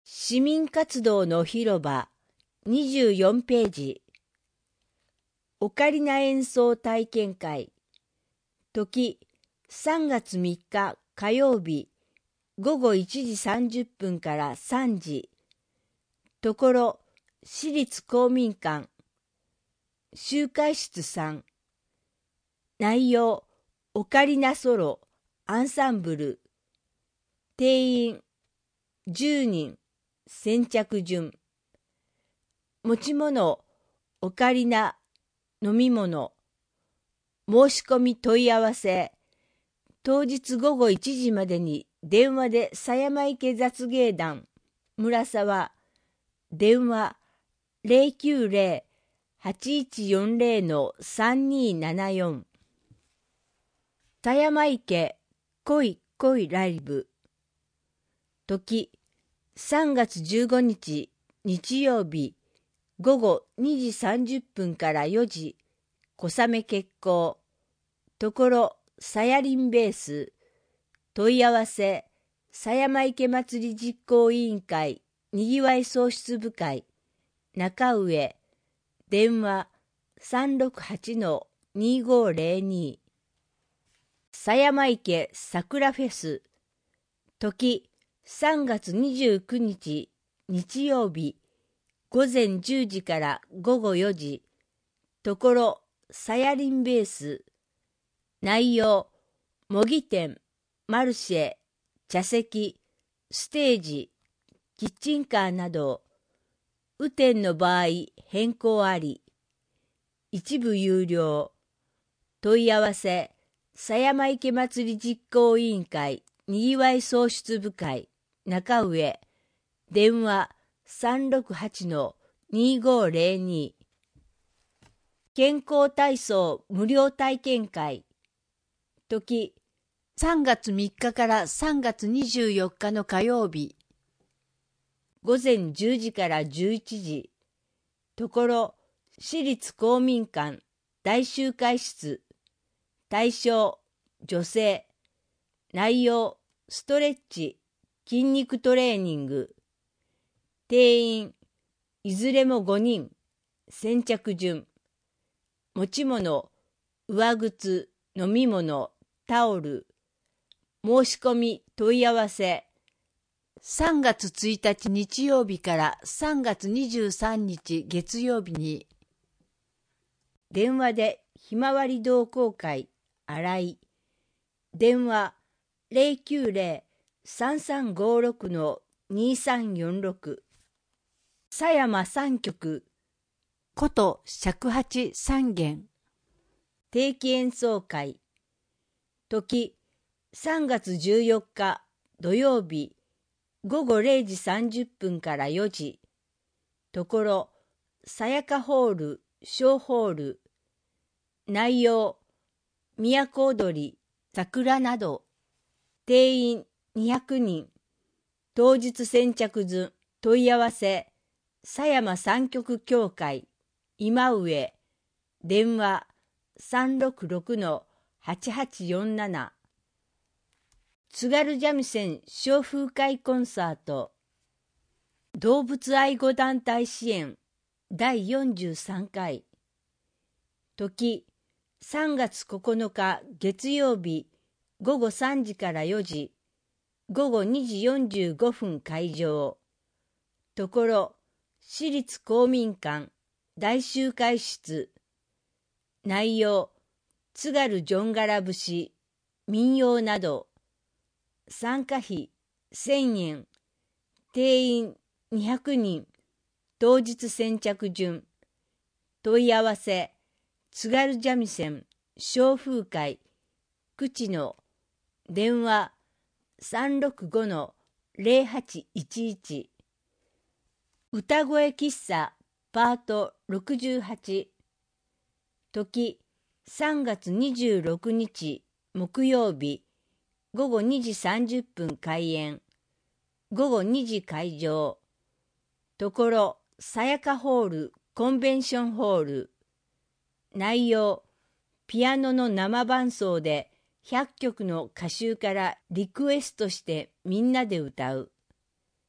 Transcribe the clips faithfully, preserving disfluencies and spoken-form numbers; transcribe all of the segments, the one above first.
市民活動の広場にじゅうよんページ。オカリナ演奏体験会。時さんがつみっか火曜日ごごいちじさんじゅっぷんからさんじ。ところ市立公民館。集会室さん。内容オカリナソロアンサンブル。定員じゅうにん。先着順。持ち物オカリナ飲み物。申し込み問い合わせ。当日ごごいちじまでに電話で狭山池雑芸団村沢。電話 ゼロきゅうゼロ はちいちよんゼロ さんにーななよん。狭山池恋恋ライブ。時さんがつじゅうごにち日曜日ごごにじさんじゅっぷんからよじ。小雨決行。ところさやりんベース。問い合わせ狭山池祭り実行委員会にぎわい創出部会中上。電話 さんろくはちのにごゼロに。狭山池桜フェス。時さんがつにじゅうくにち日曜日ごぜんじゅうじからごごよじ。ところさやりんベース。内容模擬店、マルシェ、茶席、ステージ、キッチンカーなど。雨天の場合変更あり。一部有料。問い合わせ狭山池祭り実行委員会にぎわい創出部会中上。電話 さんろくはちのにごゼロに。健康体操無料体験会。時さんがつみっかからさんがつにじゅうよっかの火曜日ごぜんじゅうじからじゅういちじ。ところ市立公民館大集会室。対象女性。内容ストレッチ筋肉トレーニング。定員いずれもごにん。先着順。持ち物上靴飲み物タオル。申し込み問い合わせさんがつついたち日曜日からさんがつにじゅうさんにち月曜日に。電話でひまわり同好会新井。電話 ゼロきゅうゼロ さんさんごろくのにさんよんろく。狭山三曲こと尺八三弦。定期演奏会。時さんがつじゅうよっか土曜日ごごれいじさんじゅっぷんからよじ。ところさやかホール小ホール。内容都踊り桜など。定員にひゃくにん。当日先着順。問い合わせ狭山三曲協会今上。電話 さんろくろくのはちはちよんなな。津軽三味線小風会コンサート。動物愛護団体支援だいよんじゅうさんかい。時さんがつここのか月曜日ごごさんじからよじ。ごごにじよんじゅうごふん会場。ところ市立公民館大集会室。内容津軽じょんがら節民謡など。参加費せんえん。定員にひゃくにん。当日先着順。問い合わせ津軽三味線小風会口の。電話 さんろくごのゼロはちいちいち。歌声喫茶パートろくじゅうはち。時さんがつにじゅうろくにち木曜日ごごにじさんじゅっぷん開演。ごごにじ会場。ところさやかホールコンベンションホール。内容ピアノの生伴奏でひゃっきょくの歌集からリクエストしてみんなで歌う。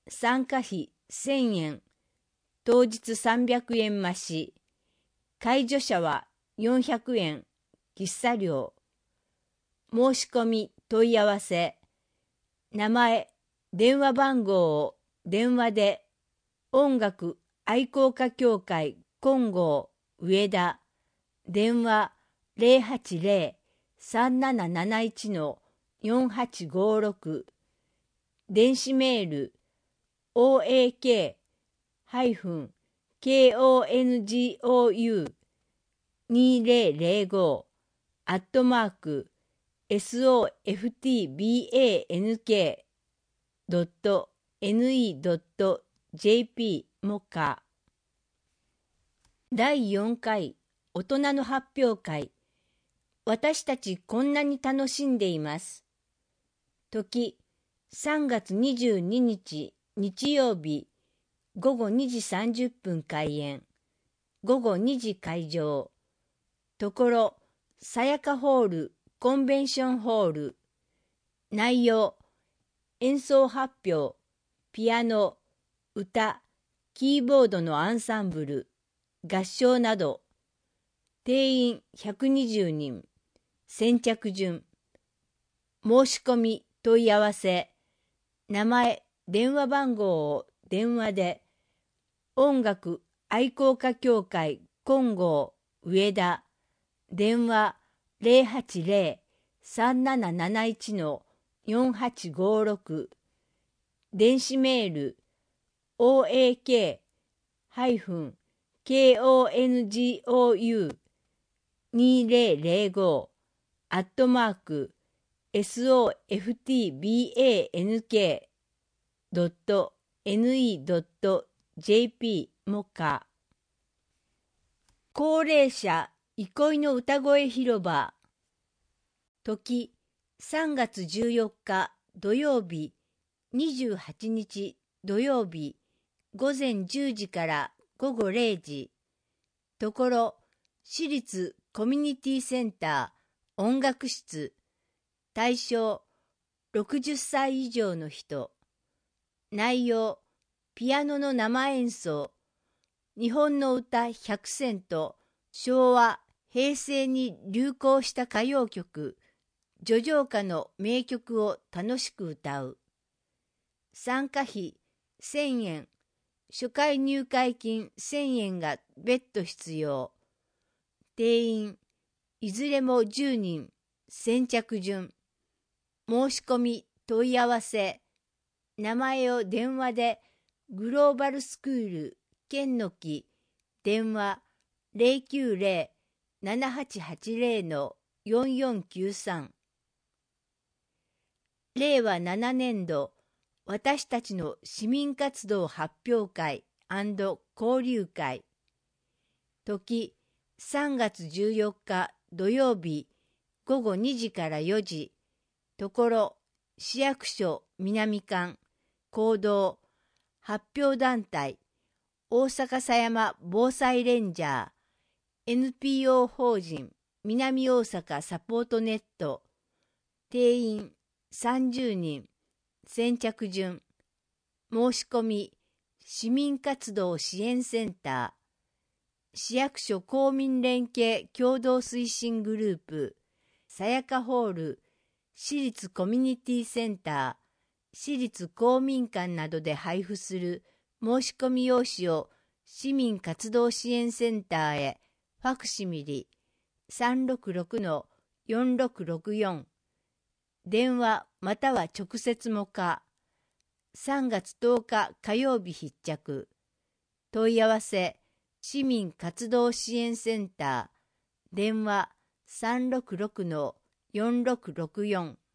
参加費せんえん、当日さんびゃくえん増し、介助者はよんひゃくえん、喫茶料。申し込み問い合わせ、名前、電話番号を電話で、音楽愛好家協会金剛上田、電話 ゼロはちゼロ さんなななないち よんはちごろく、電子メール オーエーケー ケーオーエヌジーオーユー にせんごアットマーク エスオーエフティービーエーエヌケードットエヌイードットジェーピー もか。だいよんかい大人の発表会。私たちこんなに楽しんでいます。時さんがつにじゅうににち日曜日ごごにじさんじゅっぷん開演、ごごにじ会場。ところさやかホールコンベンションホール。内容、演奏発表、ピアノ、歌、キーボードのアンサンブル、合唱など。定員ひゃくにじゅうにん、先着順。申し込み問い合わせ、名前、電話番号を電話で、音楽愛好家協会金剛上田、電話 ゼロはちゼロ さんなななないち よんはちごろく、電子メール オーエーケー ケーオーエヌジーオーユー にせんごアットマーク エスオーエフティービーエーエヌケードットエヌイードットジェーピー もか。高齢者憩いの歌声広場。時さんがつじゅうよっか土曜日、にじゅうはちにち土曜日、ごぜんじゅうじからごごれいじ。ところ私立コミュニティセンター音楽室。対象ろくじゅっさい以上の人。内容、ピアノの生演奏、日本の歌ひゃくせんと昭和、平成に流行した歌謡曲、叙情歌の名曲を楽しく歌う。参加費せんえん、初回入会金せんえんが別途必要。定員、いずれもじゅうにん、先着順。申し込み問い合わせ、名前を電話でグローバルスクール県の木、電話 ゼロきゅうゼロ ななはちはちゼロ よんよんきゅうさん。れいわななねんど私たちの市民活動発表会&交流会。時さんがつじゅうよっか土曜日ごごにじからよじ。ところ市役所南館講堂発表団体大阪狭山防災レンジャー エヌピーオー 法人南大阪サポートネット。定員さんじゅうにん、先着順。申し込み市民活動支援センター、市役所公民連携共同推進グループ、さやかホール、市立コミュニティセンター、市立公民館などで配布する申し込み用紙を市民活動支援センターへファクシミリ さんろくろくのよんろくろくよん、電話または直接もか。さんがつとおか火曜日必着。問い合わせ市民活動支援センター、電話さんろくろくのよんろくろくよん。